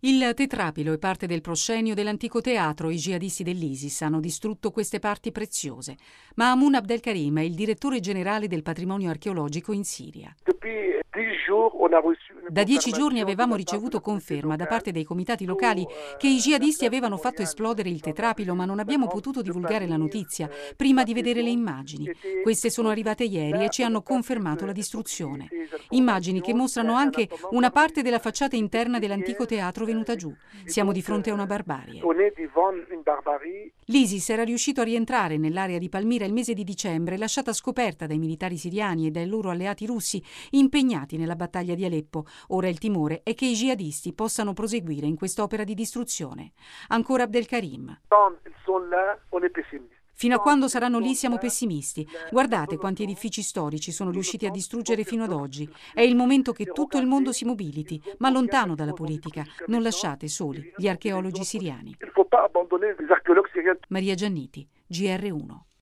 Il tetrapilo è parte del proscenio dell'antico teatro. I jihadisti dell'ISIS hanno distrutto queste parti preziose. Mahmoud Abdelkarim è il direttore generale del patrimonio archeologico in Siria. Da 10 giorni avevamo ricevuto conferma da parte dei comitati locali che i jihadisti avevano fatto esplodere il tetrapilo, ma non abbiamo potuto divulgare la notizia prima di vedere le immagini. Queste sono arrivate ieri e ci hanno confermato la distruzione. Immagini che mostrano anche una parte della facciata interna dell'antico teatro venuta giù. Siamo di fronte a una barbarie. L'ISIS era riuscito a rientrare nell'area di Palmira il mese di dicembre, lasciata scoperta dai militari siriani e dai loro alleati russi impegnati nella battaglia di Aleppo. Ora il timore è che i jihadisti possano proseguire in quest'opera di distruzione. Ancora Abdelkarim. Fino a quando saranno lì siamo pessimisti. Guardate quanti edifici storici sono riusciti a distruggere fino ad oggi. È il momento che tutto il mondo si mobiliti, ma lontano dalla politica. Non lasciate soli gli archeologi siriani. Maria Gianniti, GR1.